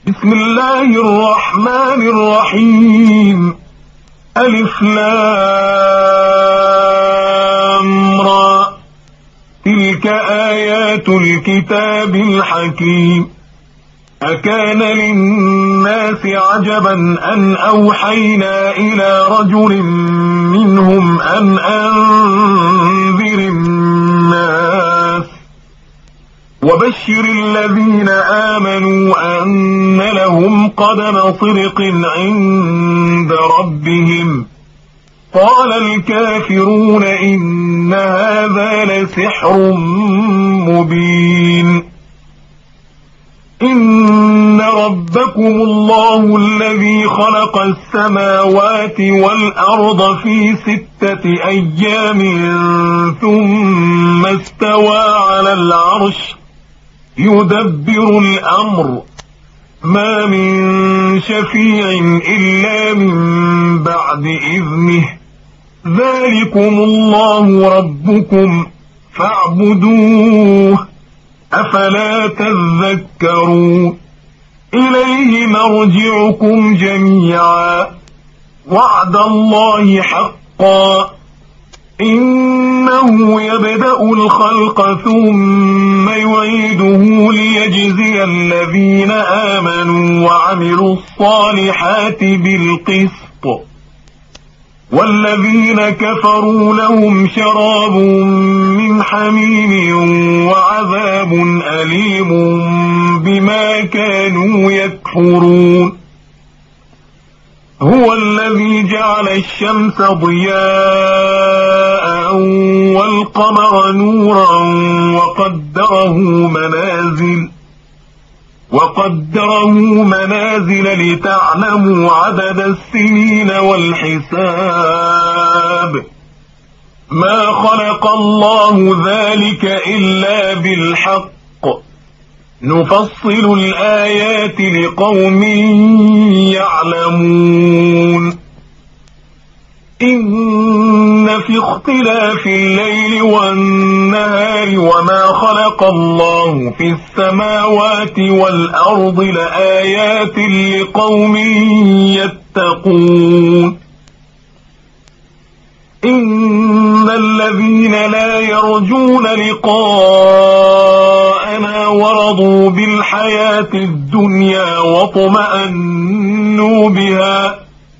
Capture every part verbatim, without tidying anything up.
بسم الله الرحمن الرحيم. ألف لام را، تلك آيات الكتاب الحكيم. أكان للناس عجبا أن أوحينا إلى رجل منهم أن أنذر الناس وبشر الذين آمنوا أن لهم قدم صدق عند ربهم. قال الكافرون إن هذا لسحر مبين. إن ربكم الله الذي خلق السماوات والأرض في ستة أيام ثم استوى على العرش يدبر الأمر ما من شفيع إلا من بعد إذنه. ذلكم الله ربكم فاعبدوه أفلا تذكرون. إليه مرجعكم جميعا وعد الله حقا إنه يبدأ الخلق ثم يعيده ليجزي الذين آمنوا وعملوا الصالحات بالقسط والذين كفروا لهم شراب من حميم وعذاب أليم بما كانوا يكفرون. هو الذي جعل الشمس ضياء والقمر نورا وقدره منازل وقدره منازل لتعلموا عدد السنين والحساب. ما خلق الله ذلك إلا بالحق نفصل الآيات لقوم يعلمون. إن في اختلاف الليل والنهار وما خلق الله في السماوات والأرض لآيات لقوم يتقون. إن الذين لا يرجون لقاءنا ورضوا بالحياة الدنيا واطمأنوا بها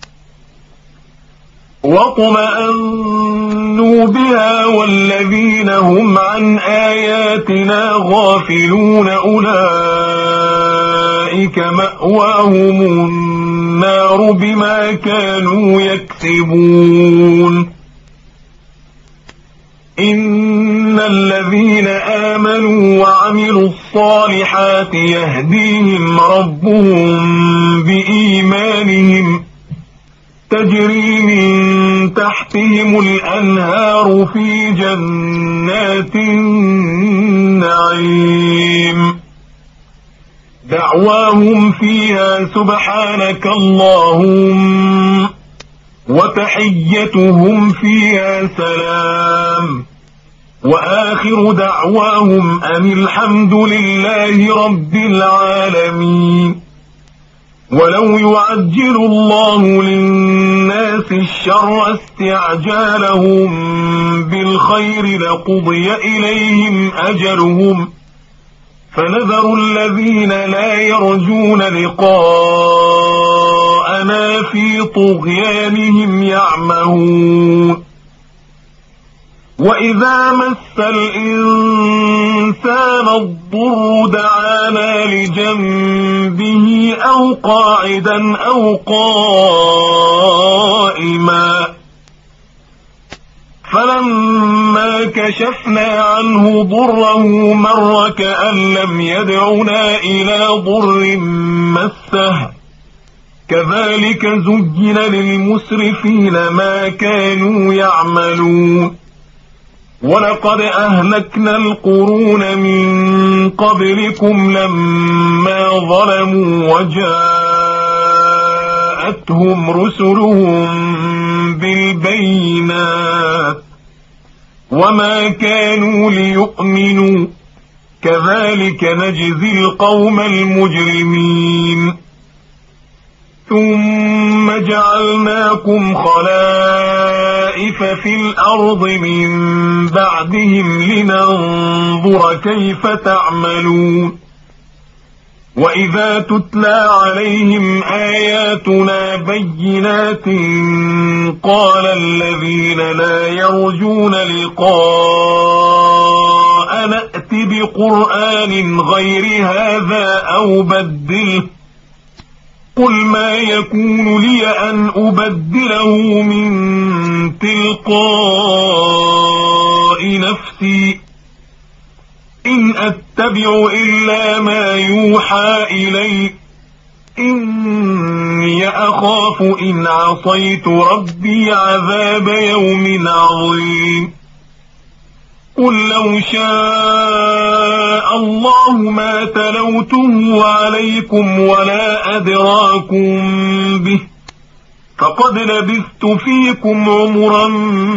واطمأنوا بها والذين هم عن آياتنا غافلون أولئك مأواهم النار بما كانوا يكسبون. إن الذين آمنوا وعملوا الصالحات يهديهم ربهم بإيمانهم تجري من تحتهم الأنهار في جنات النعيم دعواهم فيها سبحانك اللهم وتحيتهم فيها سلام وآخر دعواهم أن الحمد لله رب العالمين. ولو يعجل الله للناس الشر استعجالهم بالخير لقضي إليهم أجلهم فنذر الذين لا يرجون لقاءنا في طغيانهم يعمهون. وإذا مس الإنسان الضر دعانا لجنبه أو قاعدا أو قائما فلما كشفنا عنه ضره مر كأن لم يدعنا إلى ضر مسه كذلك زين للمسرفين ما كانوا يعملون. ولقد أهلكنا القرون من قبلكم لما ظلموا وجاءتهم رسلهم بالبينات وما كانوا ليؤمنوا كذلك نجزي القوم المجرمين ثم جعلناكم خلائف في الأرض من بعدهم لننظر كيف تعملون وإذا تتلى عليهم آياتنا بينات قال الذين لا يرجون لقاء نأت بقرآن غير هذا أو بدله قل ما يكون لي أن أبدله من تلقاء نفسي إن أتبع إلا ما يوحى إلي إني أخاف إن عصيت ربي عذاب يوم عظيم قل لو شاء الله ما تلوته عليكم ولا أدراكم به فقد لبثت فيكم عمرا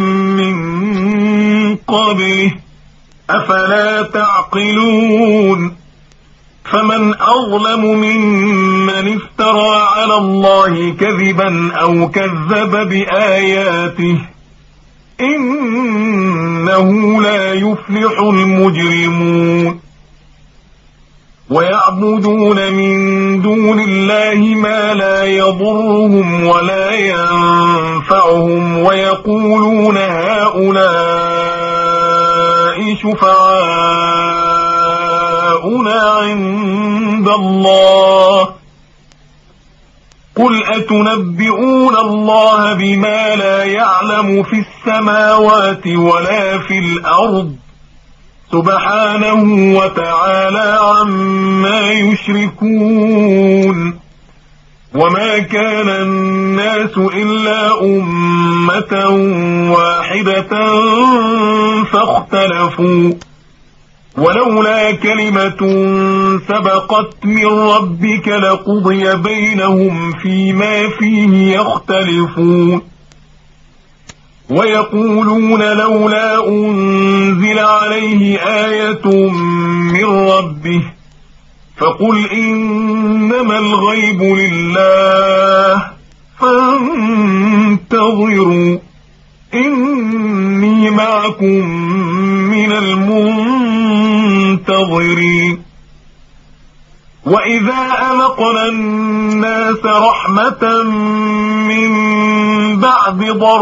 من قبله أفلا تعقلون فمن أظلم ممن افترى على الله كذبا أو كذب بآياته إنه لا يفلح المجرمون ويعبدون من دون الله ما لا يضرهم ولا ينفعهم ويقولون هؤلاء شفعاؤنا عند الله قل أتنبئون الله بما لا يعلم في السماوات ولا في الأرض سبحانه وتعالى عما يشركون وما كان الناس إلا أمة واحدة فاختلفوا ولولا كلمة سبقت من ربك لقضي بينهم فيما فيه يختلفون ويقولون لولا أنزل عليه آية من ربه فقل إنما الغيب لله فانتظروا إني معكم من المنتظرين وإذا أذقنا الناس رحمة من بعد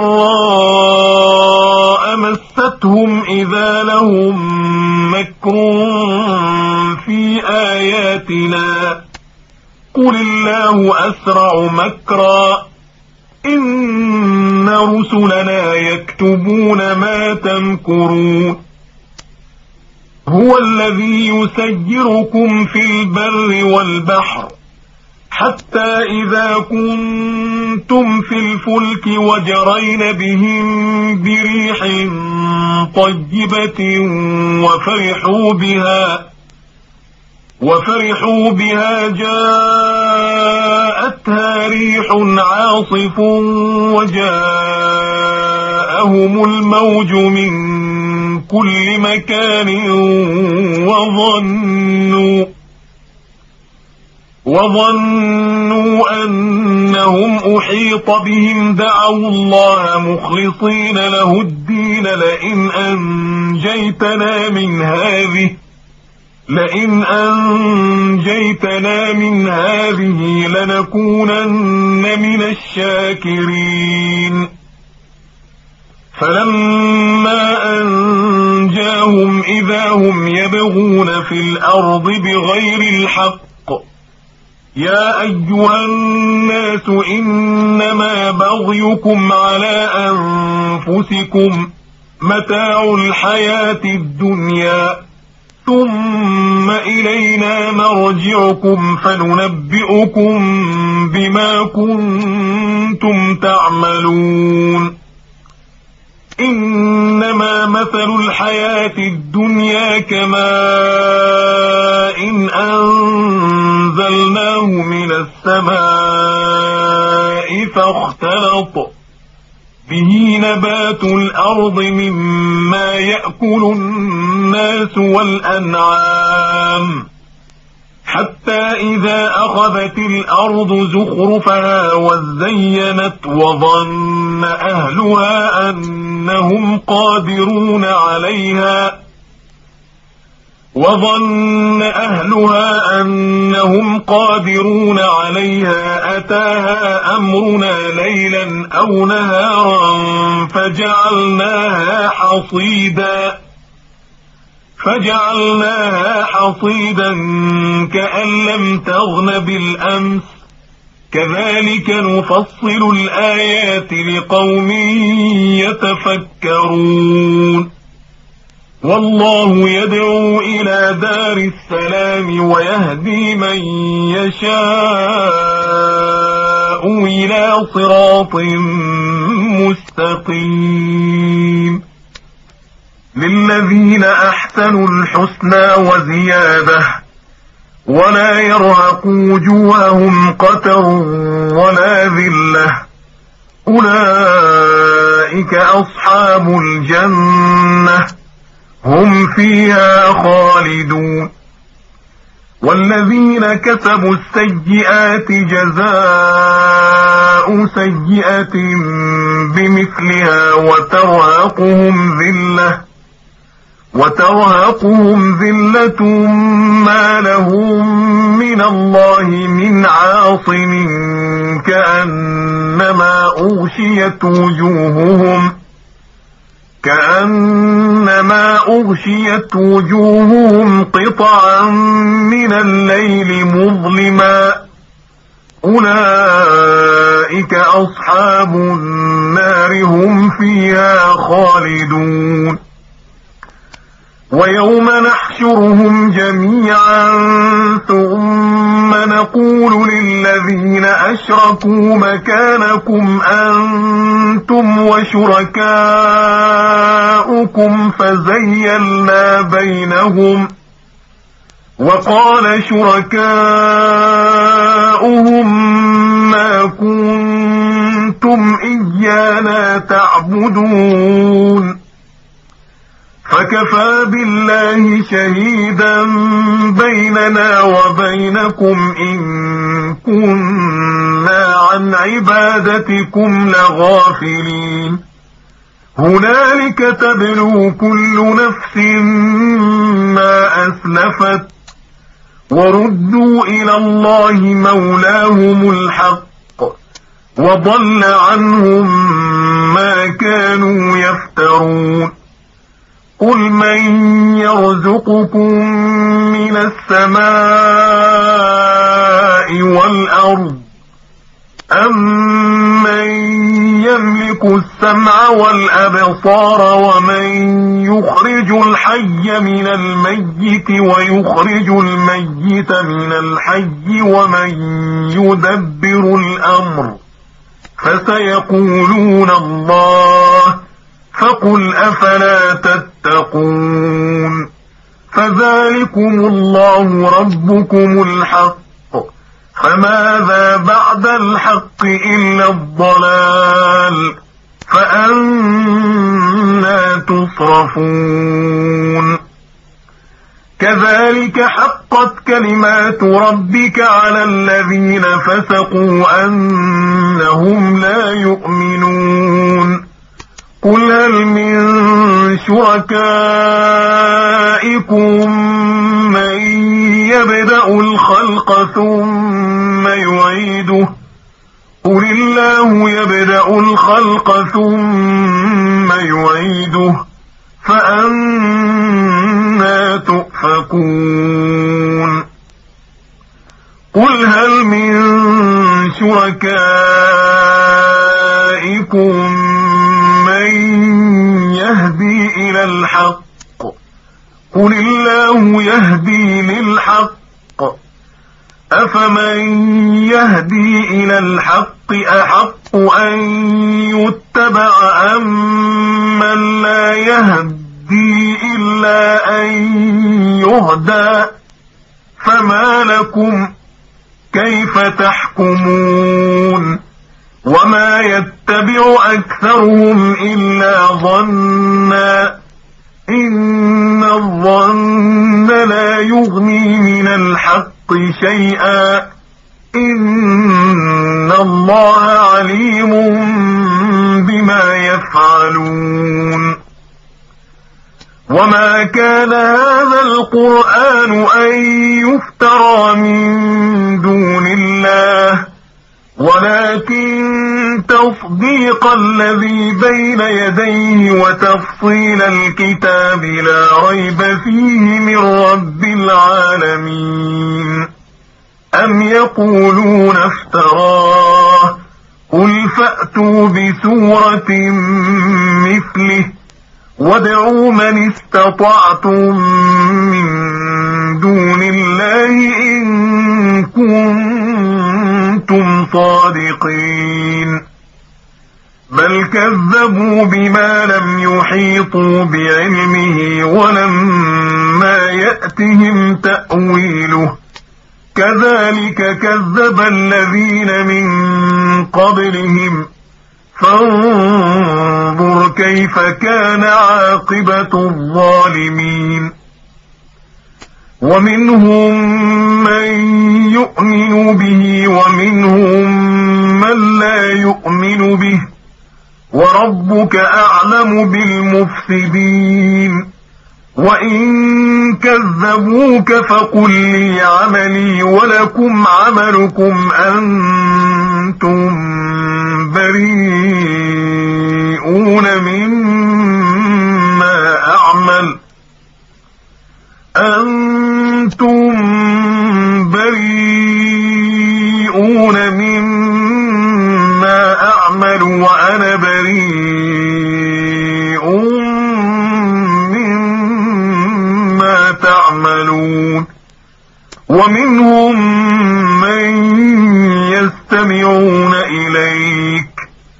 ضراء مستهم إذا لهم مكر في آياتنا قل الله أسرع مكرا إن رسلنا يكتبون ما تمكرون هو الذي يسيركم في البر والبحر حتى إذا كنتم في الفلك وجرين بهم بريح طيبة وفرحوا بها وفرحوا بها جاءتها ريح عاصف وجاءهم الموج من كل مكان وظنوا وظنوا أنهم أحيط بهم دعوا الله مخلصين له الدين لئن أنجيتنا من هذه لئن أنجيتنا من هذه لنكونن من الشاكرين فلما أنجاهم إذا هم يبغون في الأرض بغير الحق يا أيها الناس إنما بغيكم على أنفسكم متاع الحياة الدنيا ثم إلينا مرجعكم فننبئكم بما كنتم تعملون إنما مثل الحياة الدنيا كماء إن أنزلناه من السماء فاختلط به نبات الأرض مما يأكل الناس والأنعام حتى إذا أخذت الأرض زخرفها وزينت وظن أهلها أنهم قادرون عليها وظن أهلها أنهم قادرون عليها أتاها أمرنا ليلا أو نهارا فجعلناها حصيدا فجعلناها حصيدا كأن لم تغن بالأمس كذلك نفصل الآيات لقوم يتفكرون والله يدعو إلى دار السلام ويهدي من يشاء إلى صراط مستقيم للذين أحسنوا الحسنى وزيادة ولا يرهق وجوههم قتر ولا ذلة أولئك أصحاب الجنة هم فيها خالدون والذين كسبوا السيئات جزاء سيئة بمثلها وترهقهم ذلة وترهقهم ذلة ما لهم من الله من عاصم كأنما أغشيت وجوههم كأنما أغشيت وجوههم قطعا من الليل مظلما أولئك أصحاب النار هم فيها خالدون ويوم نحشرهم جميعا ثم نقول للذين أشركوا مكانكم أنتم وشركاؤكم فزيلنا بينهم وقال شركاؤهم ما كنتم إيانا تعبدون فكفى بالله شهيدا بيننا وبينكم إن كنا عن عبادتكم لغافلين هنالك تبلو كل نفس ما أسلفت وردوا إلى الله مولاهم الحق وضل عنهم ما كانوا يفترون قل من يرزقكم من السماء والأرض أمن يملك السمع والأبصار ومن يخرج الحي من الميت ويخرج الميت من الحي ومن يدبر الأمر فسيقولون الله فقل أفلا تتقون فذلكم الله ربكم الحق فماذا بعد الحق إلا الضلال فأنى تصرفون كذلك حقت كلمات ربك على الذين فسقوا أنهم لا يؤمنون قل هل من شركائكم من يبدأ الخلق ثم يعيده قل الله يبدأ الخلق ثم يعيده فأنى تؤفكون قل هل من شركائكم من يهدي إلى الحق قل الله يهدي للحق أفمن يهدي إلى الحق أحق أن يتبع أم من لا يهدي إلا أن يهدى فما لكم كيف تحكمون وما يتبع يتبع أكثرهم إلا ظنا إن الظن لا يغني من الحق شيئا إن الله عليم بما يفعلون. وما كان هذا القرآن أن يفترى من دون الله ولكن تصديق الذي بين يديه وتفصيل الكتاب لا ريب فيه من رب العالمين. أم يقولون افتراه قل فأتوا بسورة مثله وادعوا من استطعتم من دون الله إن كنتم صادقين. بل كذبوا بما لم يحيطوا بعلمه ولما يأتهم تأويله كذلك كذب الذين من قبلهم فانظر كيف كان عاقبة الظالمين. ومنهم من يؤمن به ومنهم من لا يؤمن به وربك أعلم بالمفسدين. وإن كذبوك فقل لي عملي ولكم عملكم أنتم بريئون مما أعمل أنتم بريئون مما أعمل وأنا بريء مما تعملون. ومنهم من يستمعون إليك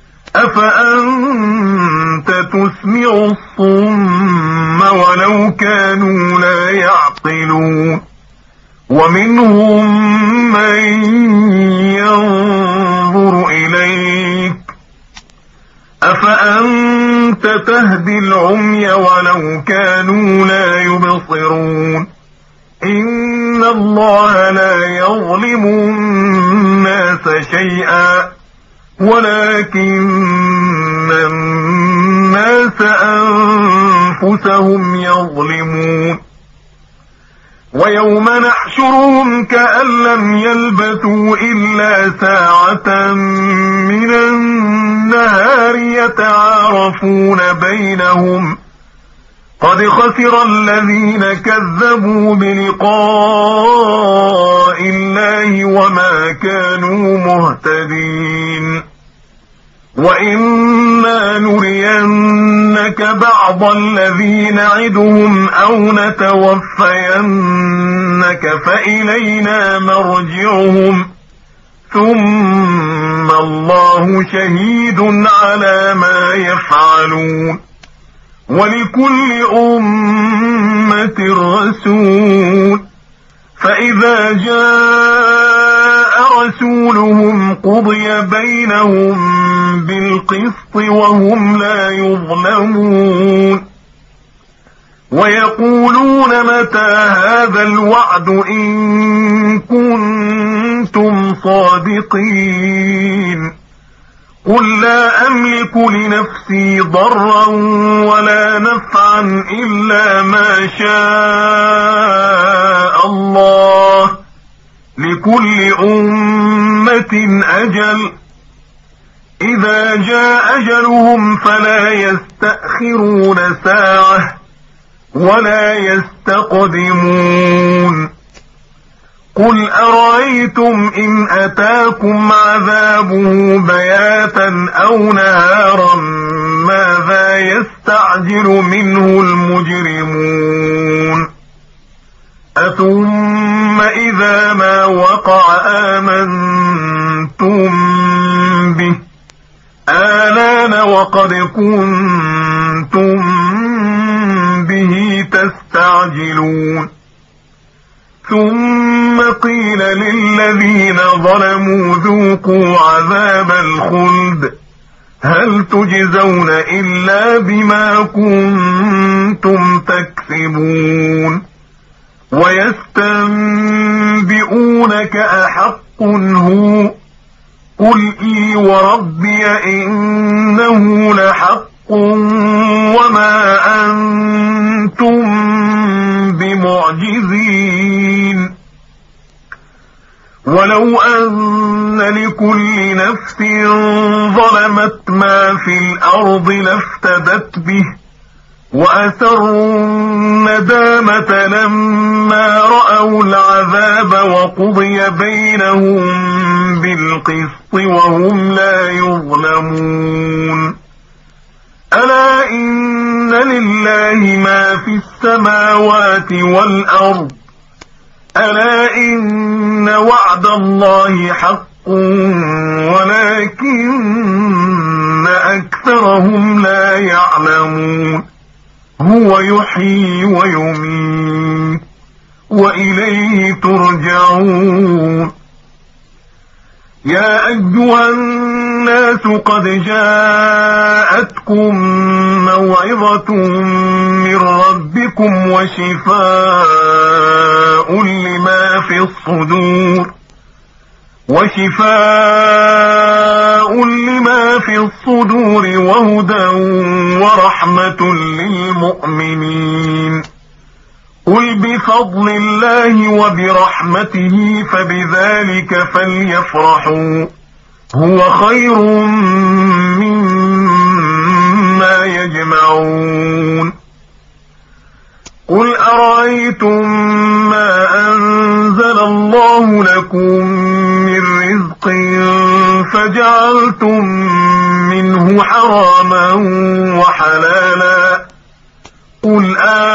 أفأنت تسمع الصم ولو كانوا لا يعقلون. ومنهم من ينظر إليك أفأنت تهدي العمي ولو كانوا لا يبصرون. إن الله لا يظلم الناس شيئا ولكن الناس أنفسهم يظلمون. ويوم نحشرهم كأن لم يلبثوا إلا ساعة من النهار يتعارفون بينهم قد خسر الذين كذبوا بلقاء الله وما كانوا مهتدين. وإما نرينك بعض الذي نعدهم أو نتوفينك فإلينا مرجعهم ثم الله شهيد على ما يفعلون. ولكل أمة رسول فإذا جاء رسولهم قضي بينهم بالقسط وهم لا يظلمون. ويقولون متى هذا الوعد إن كنتم صادقين. قل لا أملك لنفسي ضرا ولا نفعا إلا ما شاء الله لكل أمة أجل إذا جاء أجلهم فلا يستأخرون ساعة ولا يستقدمون. قل أرأيتم إن أتاكم عذابه بياتا أو نهارا ماذا يستعجل منه المجرمون. أثم إذا ما وقع آمنتم به آلان وقد كنتم به تستعجلون. ثم قيل للذين ظلموا ذوقوا عذاب الخلد هل تجزون إلا بما كنتم تكسبون ويستنبئونك أحق هو قل إي وربي إنه لحق وما أنتم بمعجزين ولو أن لكل نفس ظلمت ما في الأرض لافتدت به وأسروا الندامة لما رأوا العذاب وقضي بينهم بالقسط وهم لا يظلمون ألا إن لله ما في السماوات والأرض ألا إن وعد الله حق ولكن أكثرهم لا يعلمون هو يحيي ويميت وإليه ترجعون يا أيها الناس قد جاءتكم موعظة من ربكم وشفاء لما في الصدور وشفاء لما في الصدور وهدى ورحمة للمؤمنين قل بفضل الله وبرحمته فبذلك فليفرحوا هو خير مما يجمعون قل أرأيتم ما أنزل الله لكم من رزق فجعلتم منه حراما وحلالا قل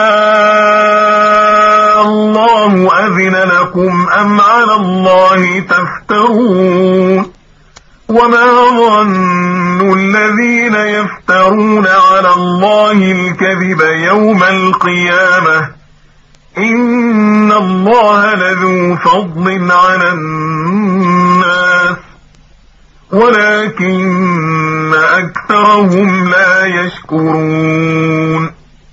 آه الله أذن لكم أم على الله تفترون وما ظن الذين يفترون على الله الكذب يوم القيامة إن الله لذو فضل على الناس ولكن أكثرهم لا يشكرون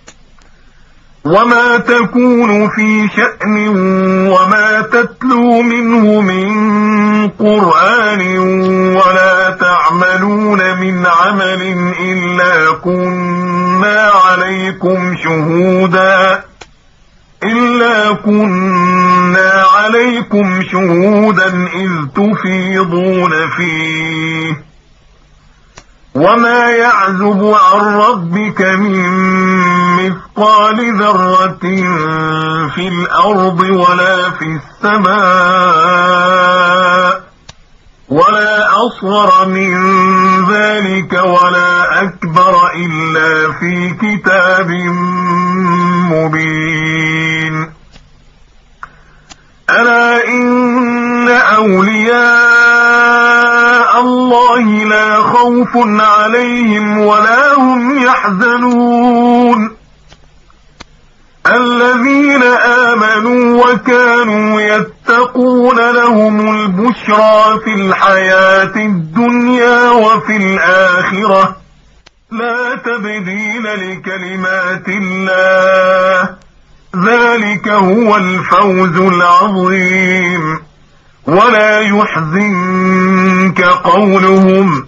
وما تكون في شأن وما تتلو منه من قرآن ولا تعملون من عمل إلا كنا عليكم شهودا إلا كنا عليكم شهودا إذ تفيضون فيه وما يعزب عن ربك من مثقال ذرة في الأرض ولا في السماء ولا أصغر من ذلك ولا أكبر إلا في كتاب مبين ألا إن أولياء الله لا خوف عليهم ولا هم يحزنون الذين آمنوا وكانوا يتقون لهم البشرى في الحياة الدنيا وفي الآخرة لا تبديل لكلمات الله ذلك هو الفوز العظيم ولا يحزنك قولهم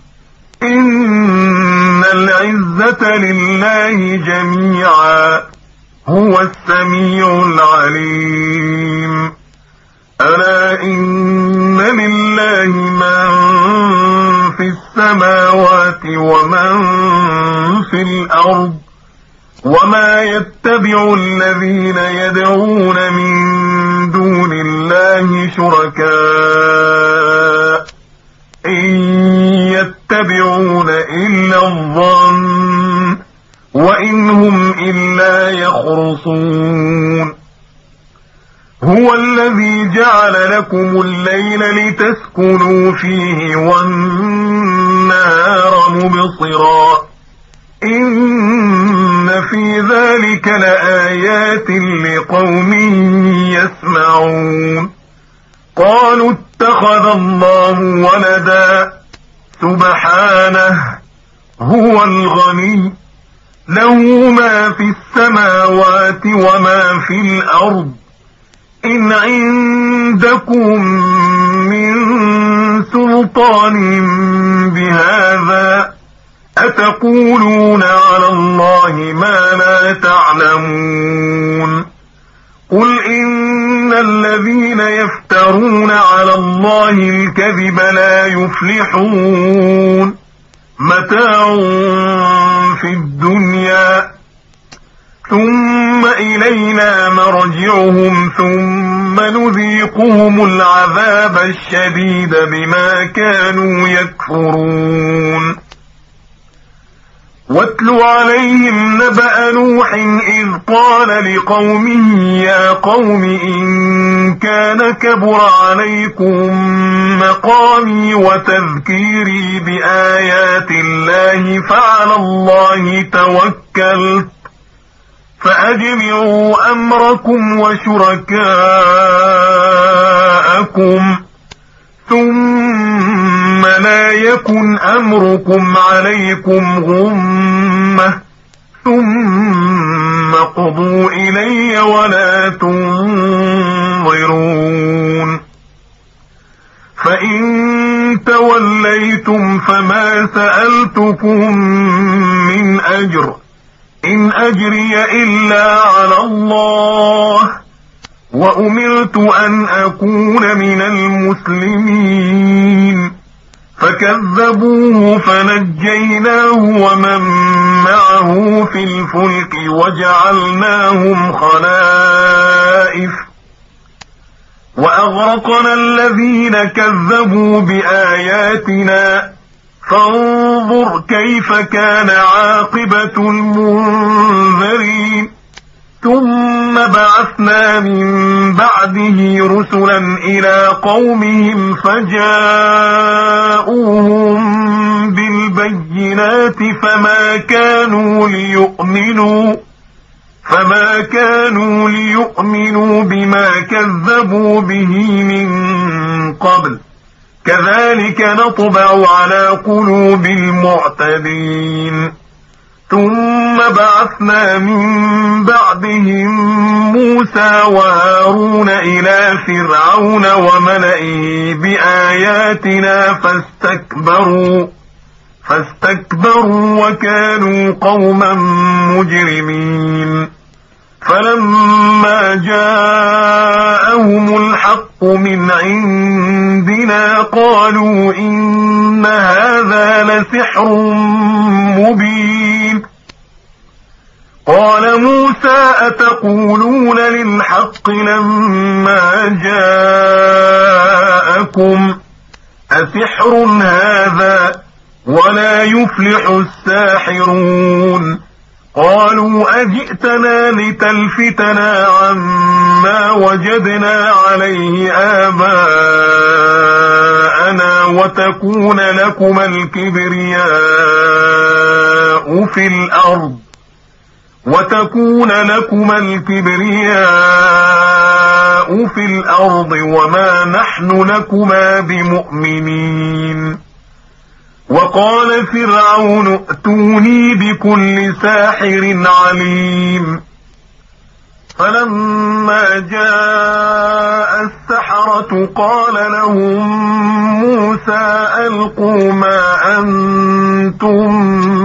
إن العزة لله جميعا هو السميع العليم ألا إن لله من في السماوات ومن في الأرض وما يتبع الذين يدعون من دون الله شركاء إن يتبعون إلا الظن وإن هم إلا يخرصون هو الذي جعل لكم الليل لتسكنوا فيه والنهار مبصرا إن في ذلك لآيات لقوم يسمعون قالوا اتخذ الله ولدا سبحانه هو الغني له ما في السماوات وما في الأرض إن عندكم من سلطان بهذا أتقولون على الله ما لا تعلمون قل إن الذين يفترون على الله الكذب لا يفلحون متاع في الدنيا ثم إلينا مرجعهم ثم نذيقهم العذاب الشديد بما كانوا يكفرون واتل عليهم نبأ نوح إذ قال لقومه يا قوم إن كان كبر عليكم مقامي وتذكيري بآيات الله فعلى الله توكلت فأجمعوا أمركم وشركاءكم ثم لا يكن أمركم عليكم غمة ثم قضوا إلي ولا تنظرون فإن توليتم فما سألتكم من أجر إن أجري إلا على الله وأمرت أن أكون من المسلمين فكذبوه فنجيناه ومن معه في الفلك وجعلناهم خلائف وأغرقنا الذين كذبوا بآياتنا فانظر كيف كان عاقبة المنذرين ثم بعثنا من بعده رسلا إلى قومهم فجاءوهم بالبينات فما كانوا ليؤمنوا فما كانوا ليؤمنوا بما كذبوا به من قبل كذلك نطبع على قلوب المعتدين ثم بعثنا من بعدهم موسى وهارون إلى فرعون وملئه بآياتنا فاستكبروا فاستكبروا وكانوا قوما مجرمين فلما جاءهم الحق من عندنا قالوا إن هذا لسحر مبين قال موسى أتقولون للحق لما جاءكم أسحر هذا ولا يفلح الساحرون قالوا أجئتنا لتلفتنا عما وجدنا عليه آباءنا وتكون لكما الكبرياء في الأرض وتكون لكما الكبرياء في الأرض وما نحن لكما بمؤمنين وقال فرعون ائتوني بكل ساحر عليم فلما جاء السحرة قال لهم موسى ألقوا ما أنتم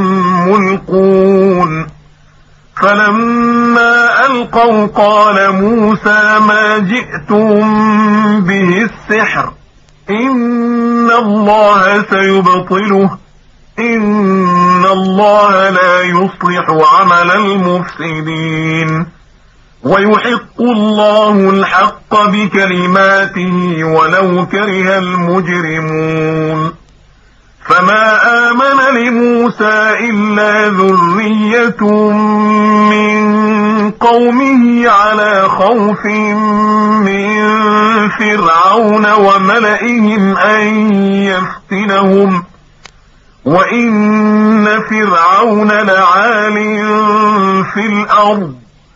ملقون فلما ألقوا قال موسى ما جئتم به السحر إن الله سيبطله إن الله لا يصلح عمل المفسدين ويحق الله الحق بكلماته ولو كره المجرمون فما آمن لموسى إلا ذرية من قومه على خوف من فرعون وملئهم أن يفتنهم وإن فرعون لعال في الأرض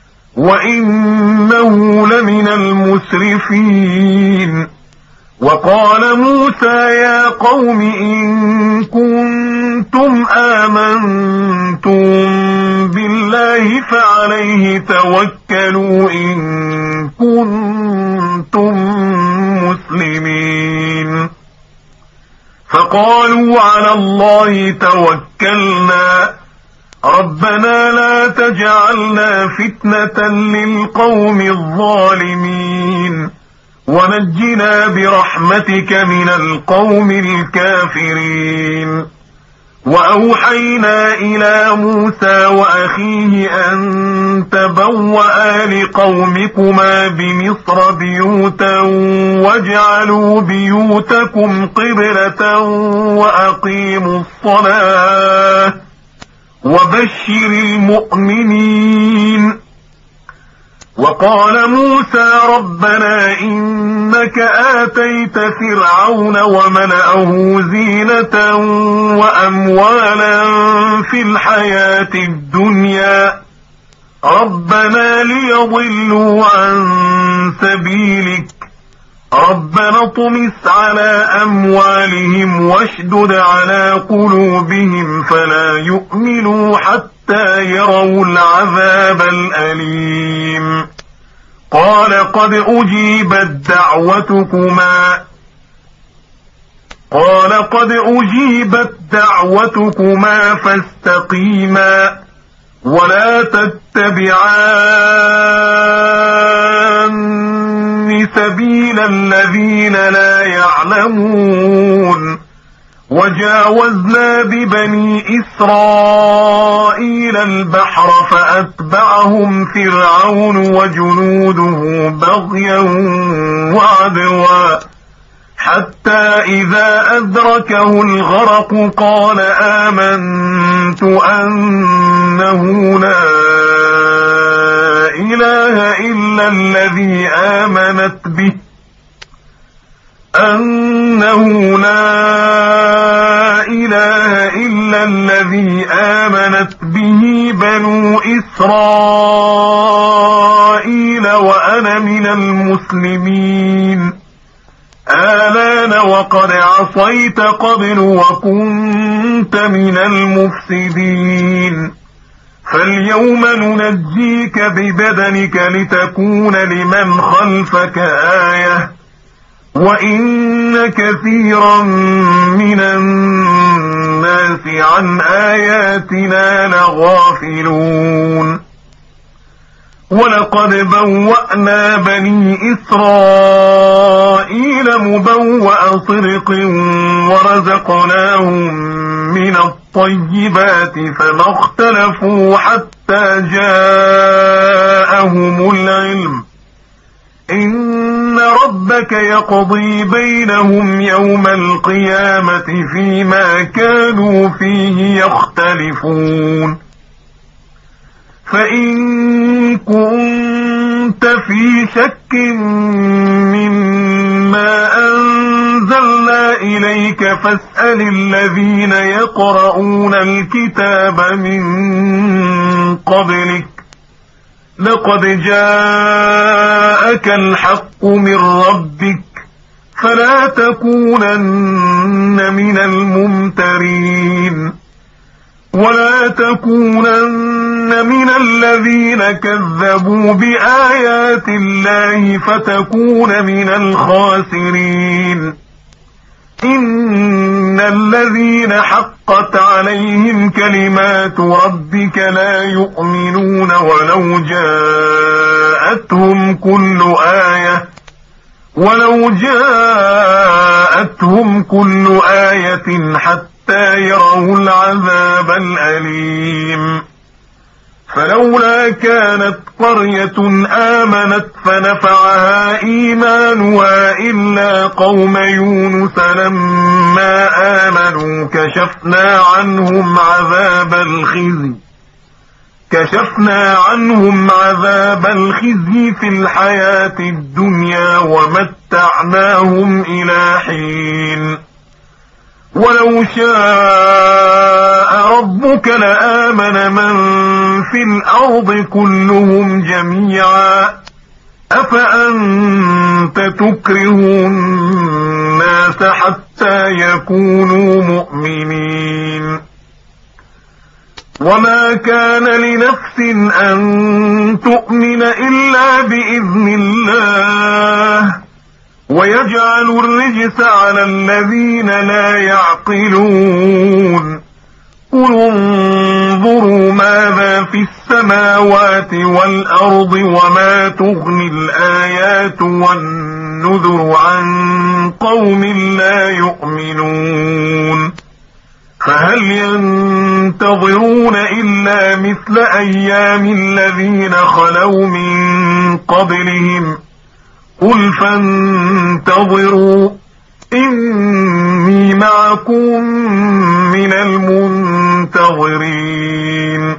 وإنه لمن المسرفين وقال موسى يا قوم إن كنتم كنتم آمنتم بالله فعليه توكلوا إن كنتم مسلمين. فقالوا على الله توكلنا ربنا لا تجعلنا فتنة للقوم الظالمين ونجنا برحمتك من القوم الكافرين. وأوحينا إلى موسى وأخيه أن تبوأ لقومكما بمصر بيوتا واجعلوا بيوتكم قبلة وأقيموا الصلاة وبشر المؤمنين. وقال موسى ربنا إنك آتيت فرعون وملأه زينة وأموالا في الحياة الدنيا ربنا ليضلوا عن سبيلك ربنا اطمس على أموالهم واشدد على قلوبهم فلا يؤمنوا حتى يروا العذاب الأليم. قال قد أجيبت دعوتكما قال قد أجيبت دعوتكما فاستقيما ولا تتبعان سبيل الذين لا يعلمون. وجاوزنا ببني إسرائيل البحر فأتبعهم فرعون وجنوده بغيا وعدوا حتى إذا أدركه الغرق قال آمنت أنه لا إله إلا الذي آمنت به أنه لا إله إلا الذي آمنت به بنو إسرائيل وأنا من المسلمين. آلان وقد عصيت قبل وكنت من المفسدين فاليوم ننجيك ببدنك لتكون لمن خلفك آية وإن كثيرا من الناس عن آياتنا لغافلون. ولقد بوأنا بني إسرائيل مبوأ صدق ورزقناهم من الطيبات فما اختلفوا حتى جاءهم العلم إن ربك يقضي بينهم يوم القيامة فيما كانوا فيه يختلفون. فإن كنت في شك مما أنزلنا إليك فاسأل الذين يقرؤون الكتاب من قبلك لقد جاءك الحق من ربك فلا تكونن من الممترين ولا تكونن من الذين كذبوا بآيات الله فتكون من الخاسرين. إن الذين حقت عليهم كلمات ربك لا يؤمنون ولو جاءتهم كل آية ولو جاءتهم كل آية حتى يروا العذاب الأليم. فلولا كانت قرية آمنت فنفعها إيمانها إلا قوم يونس لما آمنوا كشفنا عنهم عذاب الخزي كشفنا عنهم عذاب الخزي في الحياة الدنيا ومتعناهم إلى حين. ولو شاء ربك لآمن من في الأرض كلهم جميعا أفأنت تكره الناس حتى يكونوا مؤمنين. وما كان لنفس أن تؤمن إلا بإذن الله ويجعل الرجس على الذين لا يعقلون قل انظروا ماذا في السماوات والأرض وما تغني الآيات والنذر عن قوم لا يؤمنون فهل ينتظرون إلا مثل أيام الذين خلوا من قبلهم قل فانتظروا إني معكم من المنتظرين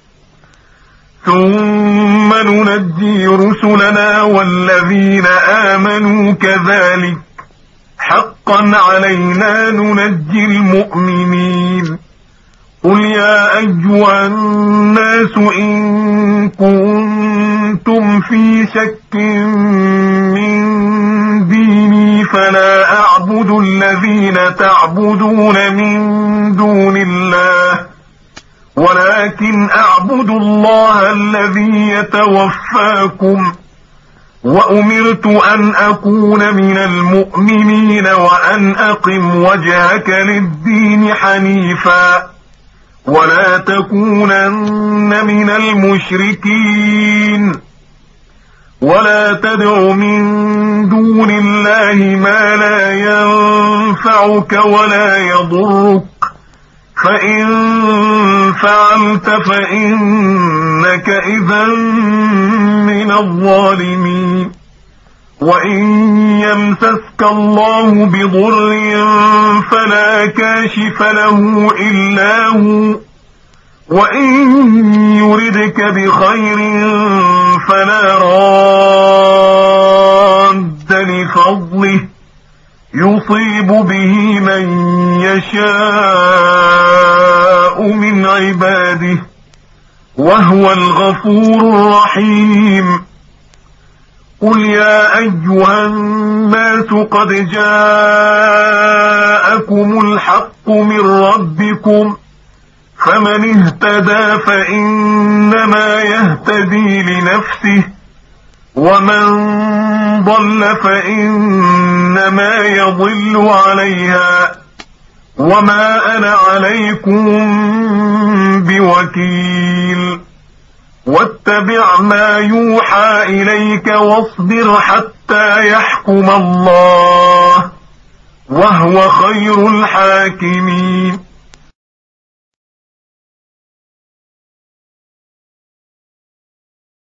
ثم ننجي رسلنا والذين آمنوا كذلك حقا علينا ننجي المؤمنين قل يا أيها الناس إن كنتم في شك من ديني فلا أعبد الذين تعبدون من دون الله ولكن أعبد الله الذي يتوفاكم وأمرت أن أكون من المؤمنين وأن أقم وجهك للدين حنيفا ولا تكونن من المشركين ولا تدع من دون الله ما لا ينفعك ولا يضرك فإن فعلت فإنك إذا من الظالمين وإن يمسسك الله بضر فلا كاشف له إلا هو وإن يردك بخير فلا راد لفضله يصيب به من يشاء من عباده وهو الغفور الرحيم قل يا أيها الناس قد جاءكم الحق من ربكم فمن اهتدى فإنما يهتدي لنفسه ومن ضل فإنما يضل عليها وما أنا عليكم بوكيل واتبع ما يوحى إليك واصبر حتى يحكم الله وهو خير الحاكمين